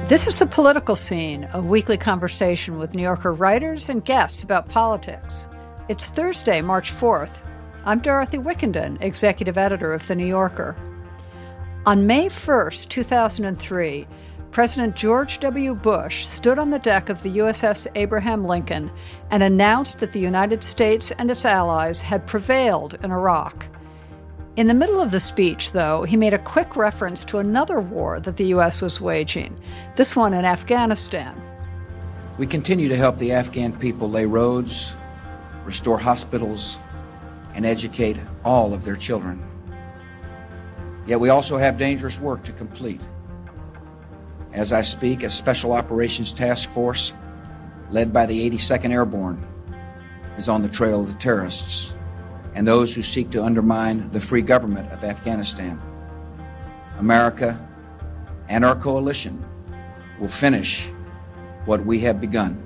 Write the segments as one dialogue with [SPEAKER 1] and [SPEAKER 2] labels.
[SPEAKER 1] This is The Political Scene, a weekly conversation with New Yorker writers and guests about politics. It's Thursday, March 4th. I'm Dorothy Wickenden, executive editor of The New Yorker. On May 1st, 2003, President George W. Bush stood on the deck of the USS Abraham Lincoln and announced that the United States and its allies had prevailed in Iraq. In the middle of the speech, though, he made a quick reference to another war that the U.S. was waging, this one in Afghanistan.
[SPEAKER 2] We continue to help the Afghan people lay roads, restore hospitals, and educate all of their children. Yet we also have dangerous work to complete. As I speak, a Special Operations Task Force, led by the 82nd Airborne, is on the trail of the terrorists and those who seek to undermine the free government of Afghanistan. America and our coalition will finish what we have begun.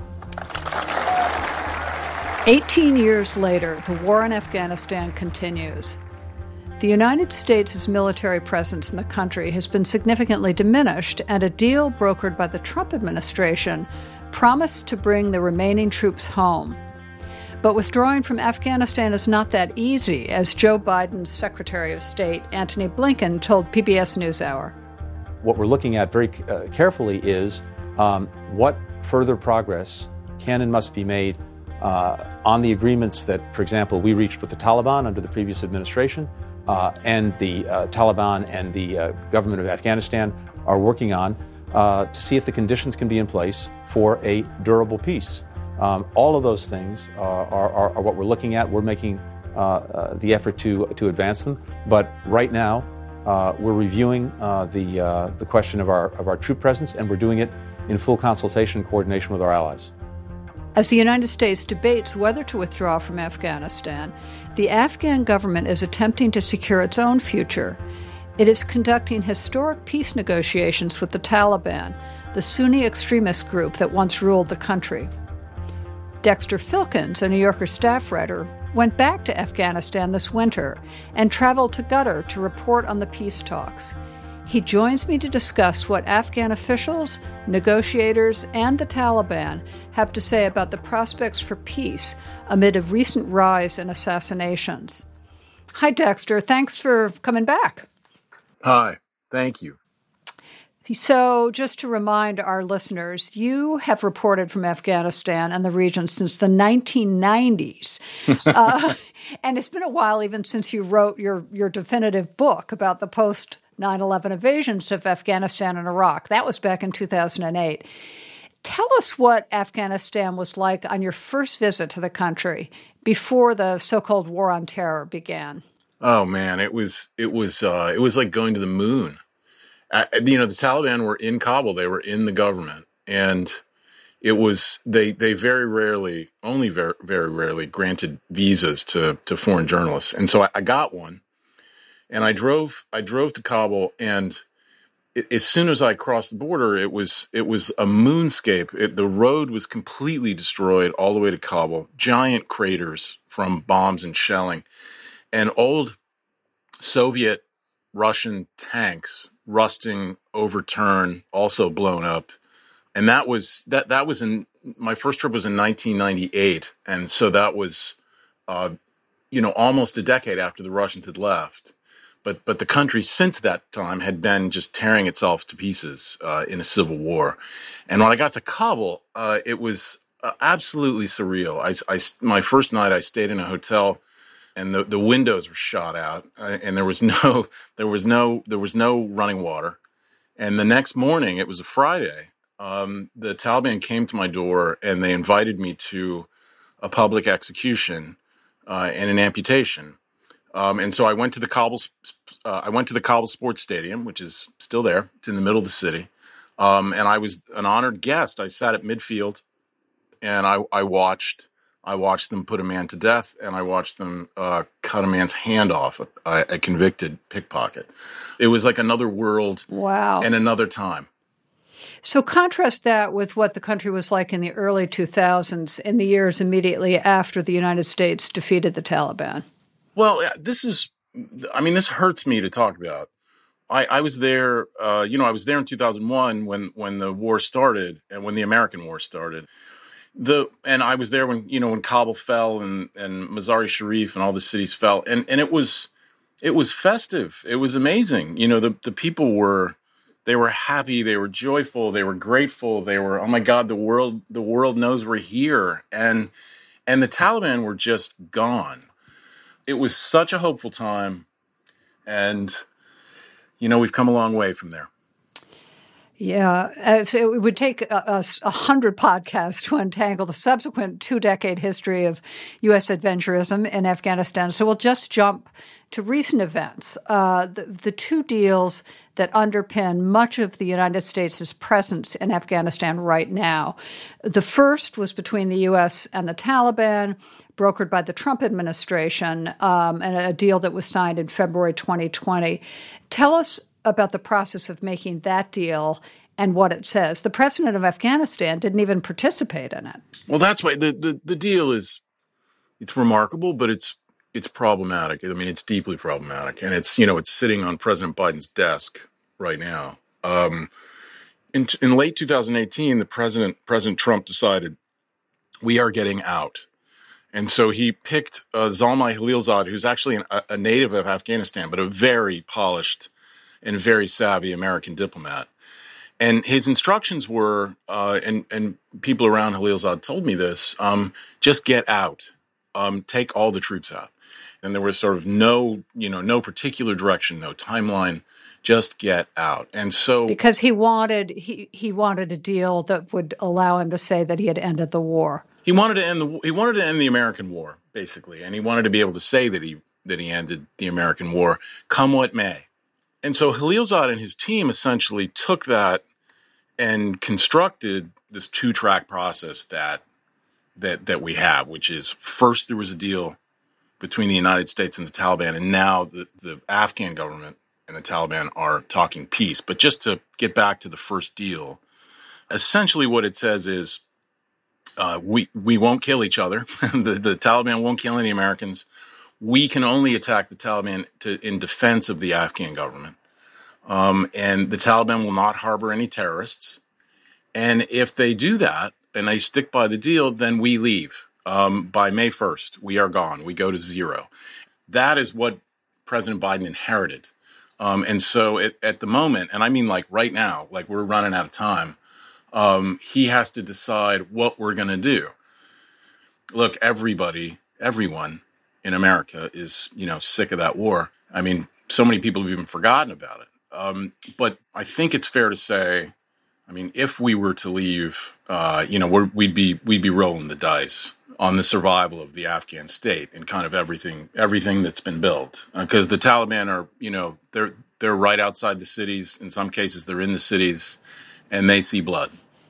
[SPEAKER 1] 18 years later, the war in Afghanistan continues. The United States' military presence in the country has been significantly diminished, and a deal brokered by the Trump administration promised to bring the remaining troops home. But withdrawing from Afghanistan is not that easy, as Joe Biden's Secretary of State, Antony Blinken, told PBS NewsHour.
[SPEAKER 3] What we're looking at very carefully is what further progress can and must be made on the agreements that, for example, we reached with the Taliban under the previous administration, and the Taliban and the government of Afghanistan are working on to see if the conditions can be in place for a durable peace. All of those things are what we're looking at. We're making the effort to advance them. But right now, we're reviewing the question of our troop presence, and we're doing it in full consultation and coordination with our allies.
[SPEAKER 1] As the United States debates whether to withdraw from Afghanistan, the Afghan government is attempting to secure its own future. It is conducting historic peace negotiations with the Taliban, the Sunni extremist group that once ruled the country. Dexter Filkins, a New Yorker staff writer, went back to Afghanistan this winter and traveled to Qatar to report on the peace talks. He joins me to discuss what Afghan officials, negotiators, and the Taliban have to say about the prospects for peace amid a recent rise in assassinations. Hi, Dexter. Thanks for coming back.
[SPEAKER 4] Hi. Thank you.
[SPEAKER 1] So just to remind our listeners, you have reported from Afghanistan and the region since the 1990s. And it's been a while even since you wrote your definitive book about the post-9/11 invasions of Afghanistan and Iraq. That was back in 2008. Tell us what Afghanistan was like on your first visit to the country before the so-called War on Terror began.
[SPEAKER 4] Oh, man, it was like going to the moon. The Taliban were in Kabul. They were in the government, and it was they very rarely, only very, very rarely, granted visas to foreign journalists. And so I got one, and I drove to Kabul, and as soon as I crossed the border, it was a moonscape. The road was completely destroyed all the way to Kabul. Giant craters from bombs and shelling, and old Soviet Russian tanks rusting, overturned, also blown up. And that was in my first trip was in 1998. And so that was, almost a decade after the Russians had left. But the country since that time had been just tearing itself to pieces in a civil war. And when I got to Kabul, it was absolutely surreal. My first night I stayed in a hotel, and the windows were shot out, and there was no running water. And the next morning, it was a Friday, the Taliban came to my door and they invited me to a public execution and an amputation. And so I went to the Kabul Sports Stadium, which is still there. It's in the middle of the city, and I was an honored guest. I sat at midfield, and I watched them put a man to death, and I watched them cut a man's hand off, a convicted pickpocket. It was like another world.
[SPEAKER 1] Wow.
[SPEAKER 4] And another time.
[SPEAKER 1] So contrast that with what the country was like in the early 2000s, in the years immediately after the United States defeated the Taliban.
[SPEAKER 4] Well, this hurts me to talk about. I was there, I was there in 2001 when the war started and when the American war started. And I was there when Kabul fell and Mazar-e Sharif and all the cities fell. And it was festive. It was amazing. The people they were happy, they were joyful, they were grateful, they were, oh my God, the world knows we're here. And the Taliban were just gone. It was such a hopeful time. And, we've come a long way from there.
[SPEAKER 1] Yeah, so it would take us 100 podcasts to untangle the subsequent 2-decade history of U.S. adventurism in Afghanistan. So we'll just jump to recent events. The two deals that underpin much of the United States' presence in Afghanistan right now. The first was between the U.S. and the Taliban, brokered by the Trump administration, and a deal that was signed in February 2020. Tell us about the process of making that deal and what it says. The president of Afghanistan didn't even participate in it.
[SPEAKER 4] Well, that's why the deal it's remarkable, but it's problematic. I mean, it's deeply problematic, and it's sitting on President Biden's desk right now. In late 2018, the President Trump decided we are getting out. And so he picked Zalmay Khalilzad, who's actually a native of Afghanistan, but a very polished and very savvy American diplomat. And his instructions were, and people around Khalilzad told me this, just get out, take all the troops out. And there was sort of no particular direction, no timeline, just get out. And so
[SPEAKER 1] because he wanted a deal that would allow him to say that he had ended the war.
[SPEAKER 4] He wanted to end the American war, basically, and he wanted to be able to say that he ended the American war, come what may. And so Khalilzad and his team essentially took that and constructed this 2-track process that we have, which is first there was a deal between the United States and the Taliban, and now the Afghan government and the Taliban are talking peace. But just to get back to the first deal, essentially what it says is we won't kill each other. The Taliban won't kill any Americans. We can only attack the Taliban in defense of the Afghan government. And the Taliban will not harbor any terrorists. And if they do that and they stick by the deal, then we leave. By May 1st, we are gone. We go to zero. That is what President Biden inherited. And so at the moment, and I mean like right now, like we're running out of time, he has to decide what we're going to do. Look, everyone in America is, sick of that war. I mean, so many people have even forgotten about it. But I think it's fair to say, I mean, if we were to leave, we'd be rolling the dice on the survival of the Afghan state and kind of everything that's been built. Because the Taliban are, they're right outside the cities. In some cases, they're in the cities, and they see blood.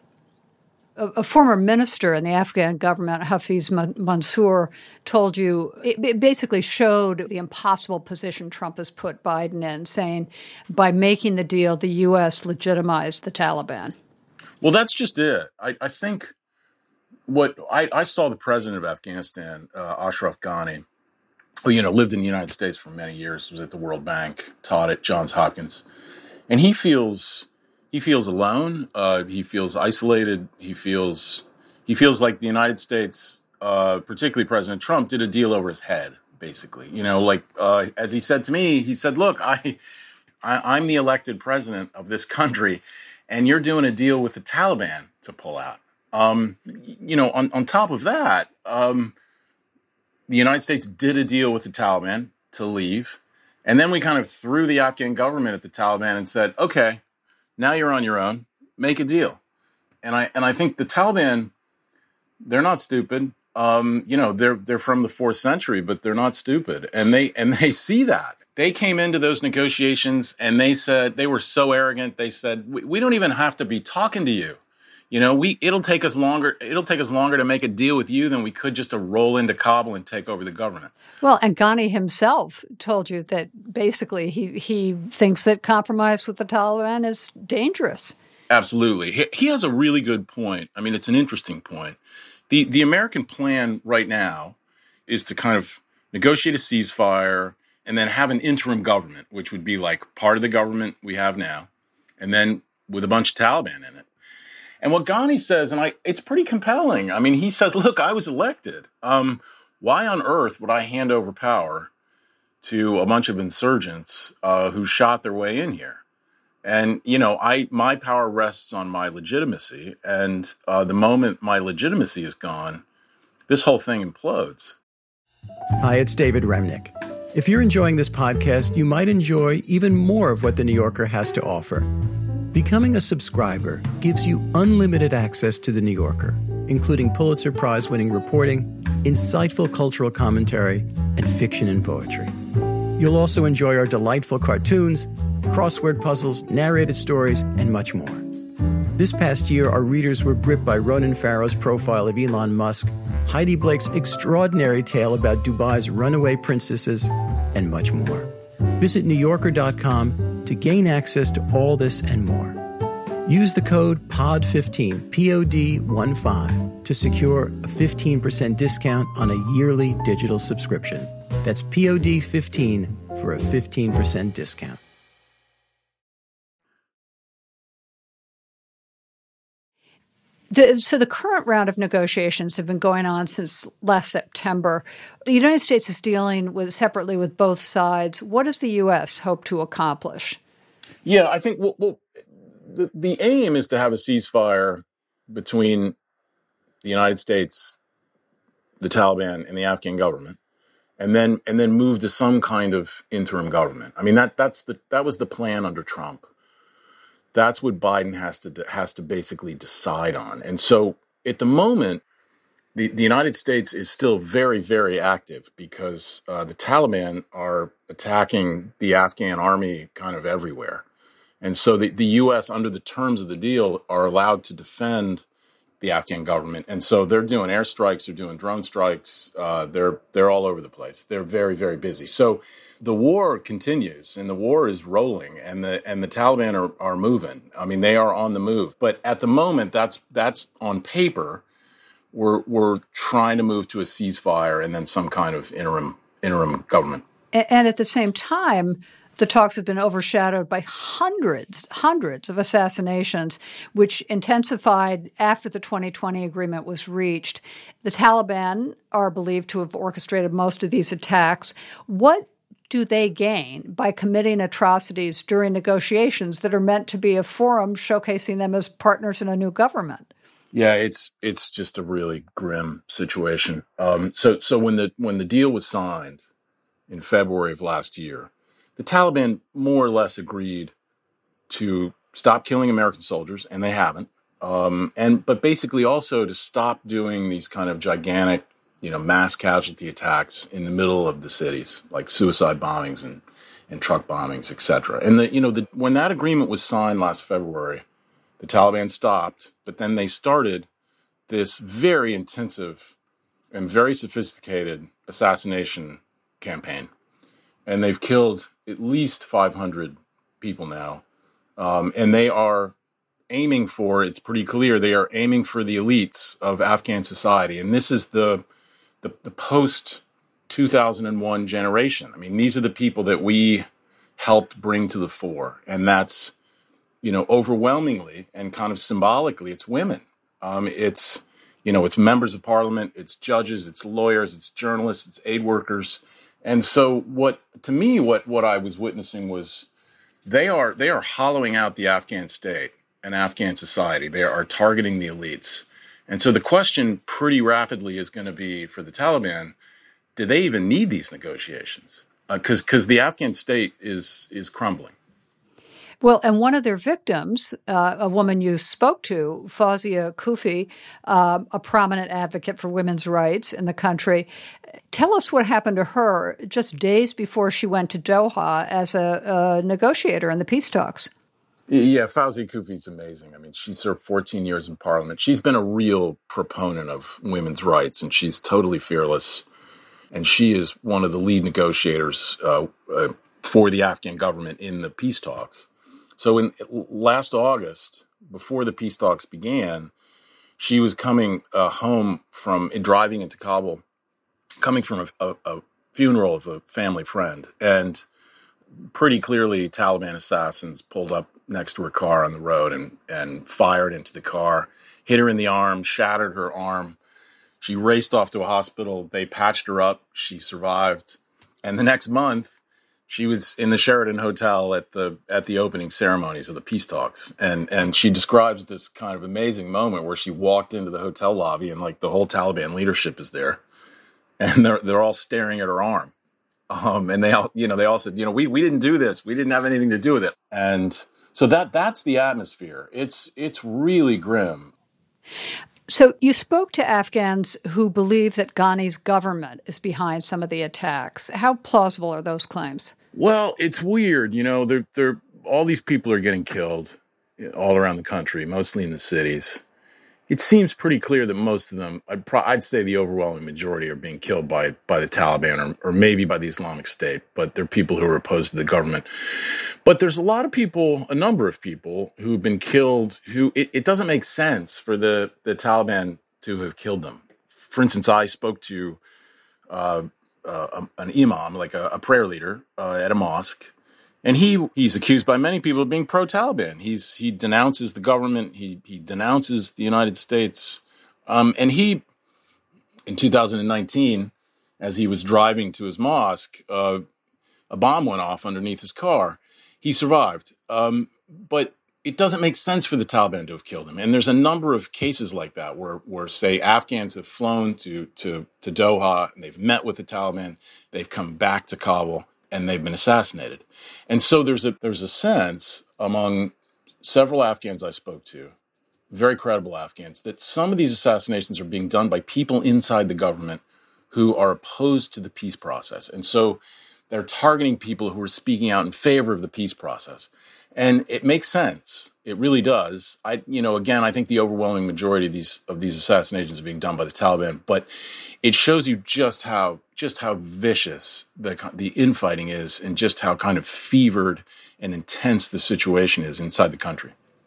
[SPEAKER 1] A former minister in the Afghan government, Hafiz Mansour, told you, it basically showed the impossible position Trump has put Biden in, saying by making the deal, the U.S. legitimized the Taliban.
[SPEAKER 4] Well, that's just it. I think what I saw the president of Afghanistan, Ashraf Ghani, who, lived in the United States for many years, was at the World Bank, taught at Johns Hopkins, and he feels alone. He feels isolated. He feels like the United States, particularly President Trump, did a deal over his head, basically. As he said to me, he said, look, I'm the elected president of this country, and you're doing a deal with the Taliban to pull out. On top of that, the United States did a deal with the Taliban to leave. And then we kind of threw the Afghan government at the Taliban and said, okay, now you're on your own, make a deal. And I think the Taliban, they're not stupid. They're from the 4th century, but they're not stupid. And they see that. They came into those negotiations and they said, they were so arrogant. They said, we don't even have to be talking to you. It'll take us longer to make a deal with you than we could just to roll into Kabul and take over the government.
[SPEAKER 1] Well, and Ghani himself told you that basically he thinks that compromise with the Taliban is dangerous.
[SPEAKER 4] Absolutely. He has a really good point. I mean, it's an interesting point. The American plan right now is to kind of negotiate a ceasefire, and then have an interim government, which would be like part of the government we have now, and then with a bunch of Taliban in it. And what Ghani says, and it's pretty compelling. I mean, he says, look, I was elected. Why on earth would I hand over power to a bunch of insurgents who shot their way in here? And, my power rests on my legitimacy. And the moment my legitimacy is gone, this whole thing implodes.
[SPEAKER 5] Hi, it's David Remnick. If you're enjoying this podcast, you might enjoy even more of what The New Yorker has to offer. Becoming a subscriber gives you unlimited access to The New Yorker, including Pulitzer Prize-winning reporting, insightful cultural commentary, and fiction and poetry. You'll also enjoy our delightful cartoons, crossword puzzles, narrated stories, and much more. This past year, our readers were gripped by Ronan Farrow's profile of Elon Musk, Heidi Blake's extraordinary tale about Dubai's runaway princesses, and much more. Visit NewYorker.com to gain access to all this and more. Use the code POD15, POD15, to secure a 15% discount on a yearly digital subscription. That's POD15 for a 15% discount.
[SPEAKER 1] So the current round of negotiations have been going on since last September. The United States is dealing separately with both sides. What does the U.S. hope to accomplish?
[SPEAKER 4] Yeah, I think the aim is to have a ceasefire between the United States, the Taliban, and the Afghan government, and then move to some kind of interim government. I mean, that was the plan under Trump. That's what Biden has to basically decide on. And so at the moment, the United States is still very, very active because the Taliban are attacking the Afghan army kind of everywhere. And so the U.S., under the terms of the deal, are allowed to defend the Afghan government. And so they're doing airstrikes, they're doing drone strikes, they're all over the place. They're very, very busy. So the war continues, and the war is rolling, and the Taliban are moving. I mean, they are on the move. But at the moment, that's on paper. We're trying to move to a ceasefire and then some kind of interim government.
[SPEAKER 1] And at the same time, the talks have been overshadowed by hundreds of assassinations, which intensified after the 2020 agreement was reached. The Taliban are believed to have orchestrated most of these attacks. What do they gain by committing atrocities during negotiations that are meant to be a forum showcasing them as partners in a new government?
[SPEAKER 4] Yeah, it's just a really grim situation. So when the deal was signed in February of last year, the Taliban more or less agreed to stop killing American soldiers, and they haven't. But basically also to stop doing these kind of gigantic, mass casualty attacks in the middle of the cities, like suicide bombings and truck bombings, etc. And when that agreement was signed last February, the Taliban stopped, but then they started this very intensive and very sophisticated assassination campaign. And they've killed at least 500 people now. And they are aiming for, it's pretty clear, they are aiming for the elites of Afghan society. And this is the post-2001 generation. I mean, these are the people that we helped bring to the fore. And that's, overwhelmingly and kind of symbolically, it's women. It's members of parliament, it's judges, it's lawyers, it's journalists, it's aid workers. And so what I was witnessing was they are hollowing out the Afghan state and Afghan society. They are targeting the elites. And so the question pretty rapidly is going to be for the Taliban, do they even need these negotiations? Because the Afghan state is crumbling.
[SPEAKER 1] Well, and one of their victims, a woman you spoke to, Fawzia Koofi, a prominent advocate for women's rights in the country. Tell us what happened to her just days before she went to Doha as a negotiator in the peace talks.
[SPEAKER 4] Yeah, Fawzia Koofi is amazing. I mean, she served 14 years in parliament. She's been a real proponent of women's rights, and she's totally fearless. And she is one of the lead negotiators for the Afghan government in the peace talks. So in last August, before the peace talks began, she was coming home from driving into Kabul, coming from a funeral of a family friend, and pretty clearly Taliban assassins pulled up next to her car on the road and fired into the car, hit her in the arm, shattered her arm. She raced off to a hospital. They patched her up. She survived. And the next month, she was in the Sheraton Hotel at the opening ceremonies of the peace talks. And she describes this kind of amazing moment where she walked into the hotel lobby and like the whole Taliban leadership is there. And they're all staring at her arm. And they all said, we didn't do this. We didn't have anything to do with it. And so that's the atmosphere. It's really grim.
[SPEAKER 1] So you spoke to Afghans who believe that Ghani's government is behind some of the attacks. How plausible are those claims?
[SPEAKER 4] Well, it's weird. They're all these people are getting killed all around the country, mostly in the cities. It seems pretty clear that most of them, I'd say the overwhelming majority, are being killed by the Taliban or maybe by the Islamic State, but they're people who are opposed to the government. But there's a number of people who've been killed who it doesn't make sense for the Taliban to have killed them. For instance, I spoke to an imam, like a prayer leader at a mosque. And he's accused by many people of being pro-Taliban. He denounces the government. He denounces the United States. And he, in 2019, as he was driving to his mosque, a bomb went off underneath his car. He survived. But it doesn't make sense for the Taliban to have killed him. And there's a number of cases like that where say, Afghans have flown to Doha and they've met with the Taliban. They've come back to Kabul and they've been assassinated. And so there's a sense among several Afghans I spoke to, very credible Afghans, that some of these assassinations are being done by people inside the government who are opposed to the peace process. And so they're targeting people who are speaking out in favor of the peace process. And it makes sense. It really does. I think the overwhelming majority of these assassinations are being done by the Taliban, but it shows you just how vicious the infighting is and just how kind of fevered and intense the situation is inside the country.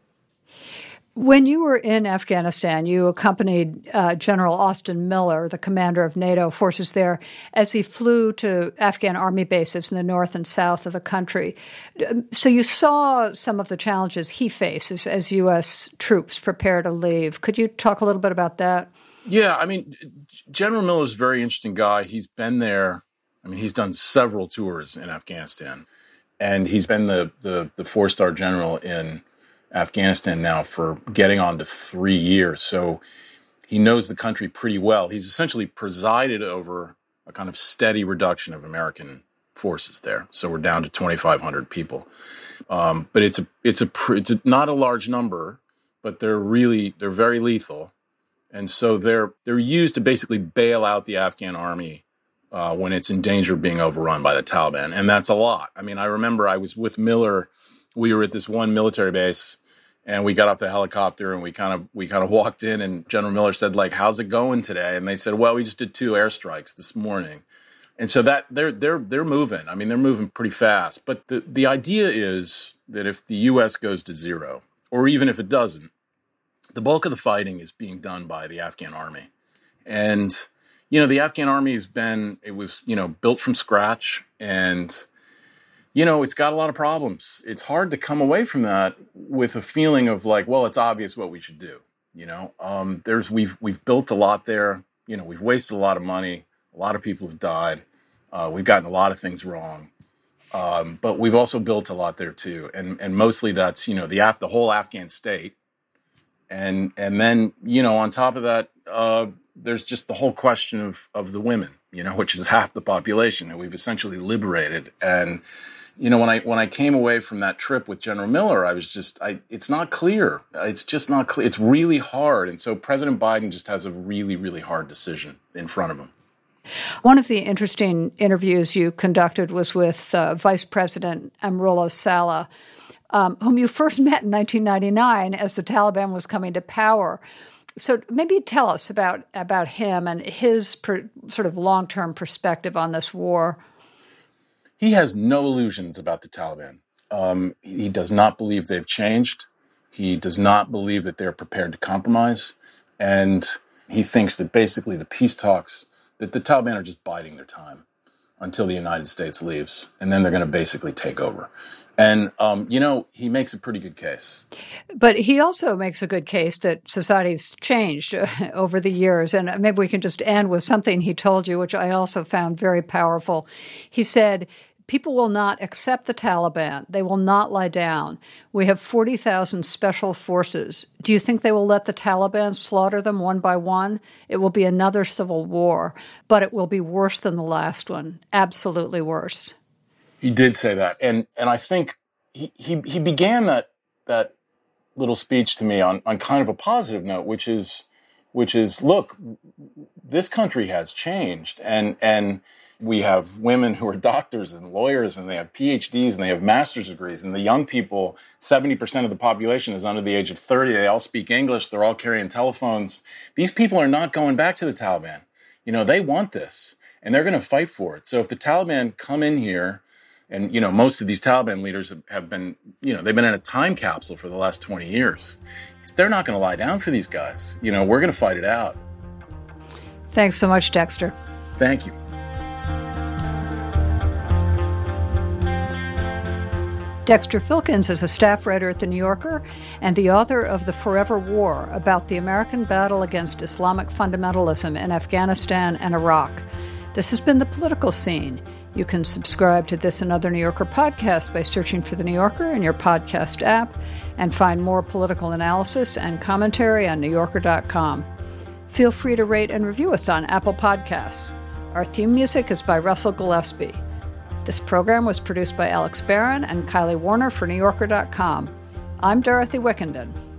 [SPEAKER 1] When you were in Afghanistan, you accompanied General Austin Miller, the commander of NATO forces there, as he flew to Afghan army bases in the north and south of the country. So you saw some of the challenges he faces as U.S. troops prepare to leave. Could you talk a little bit about that?
[SPEAKER 4] Yeah, General Miller's a very interesting guy. He's been there. He's done several tours in Afghanistan, and he's been the four-star general in Afghanistan now for getting on to 3 years. So he knows the country pretty well. He's essentially presided over a kind of steady reduction of American forces there. So we're down to 2,500 people. But it's not a large number, but they're very lethal. And so they're used to basically bail out the Afghan army when it's in danger of being overrun by the Taliban. And that's a lot. I remember I was with Miller. We were at this one military base, and we got off the helicopter and we kind of walked in, and General Miller said, like, "How's it going today?" And they said, "Well, we just did 2 airstrikes this morning." And so that they're moving. They're moving pretty fast. But the idea is that if the U.S. goes to zero, or even if it doesn't, the bulk of the fighting is being done by the Afghan army. And, the Afghan army was built from scratch, and it's got a lot of problems. It's hard to come away from that with a feeling of like, well, it's obvious what we should do. We've built a lot there. We've wasted a lot of money. A lot of people have died. We've gotten a lot of things wrong. But we've also built a lot there too. And mostly that's, the whole Afghan state. And then, on top of that, there's just the whole question of the women, which is half the population that we've essentially liberated. And, when I came away from that trip with General Miller, it's not clear. It's just not clear. It's really hard. And so President Biden just has a really, really hard decision in front of him.
[SPEAKER 1] One of the interesting interviews you conducted was with Vice President Amrullah Saleh, whom you first met in 1999 as the Taliban was coming to power. So maybe tell us about him and his sort of long-term perspective on this war.
[SPEAKER 4] He has no illusions about the Taliban. He does not believe they've changed. He does not believe that they're prepared to compromise. And he thinks that basically the peace talks, that the Taliban are just biding their time. until the United States leaves, and then they're going to basically take over. And, he makes a pretty good case.
[SPEAKER 1] But he also makes a good case that society's changed over the years. And maybe we can just end with something he told you, which I also found very powerful. He said, people will not accept the Taliban. They will not lie down. We have 40,000 special forces. Do you think they will let the Taliban slaughter them one by one? It will be another civil war, but it will be worse than the last one. Absolutely worse.
[SPEAKER 4] He did say that. And I think he began that little speech to me on kind of a positive note, which is, look, this country has changed. And we have women who are doctors and lawyers, and they have PhDs and they have master's degrees. And the young people, 70% of the population is under the age of 30. They all speak English. They're all carrying telephones. These people are not going back to the Taliban. They want this, and they're going to fight for it. So if the Taliban come in here, and, most of these Taliban leaders have been, they've been in a time capsule for the last 20 years. They're not going to lie down for these guys. We're going to fight it out.
[SPEAKER 1] Thanks so much, Dexter.
[SPEAKER 4] Thank you.
[SPEAKER 1] Dexter Filkins is a staff writer at The New Yorker and the author of The Forever War, about the American battle against Islamic fundamentalism in Afghanistan and Iraq. This has been The Political Scene. You can subscribe to this and other New Yorker podcasts by searching for The New Yorker in your podcast app, and find more political analysis and commentary on NewYorker.com. Feel free to rate and review us on Apple Podcasts. Our theme music is by Russell Gillespie. This program was produced by Alex Barron and Kylie Warner for NewYorker.com. I'm Dorothy Wickenden.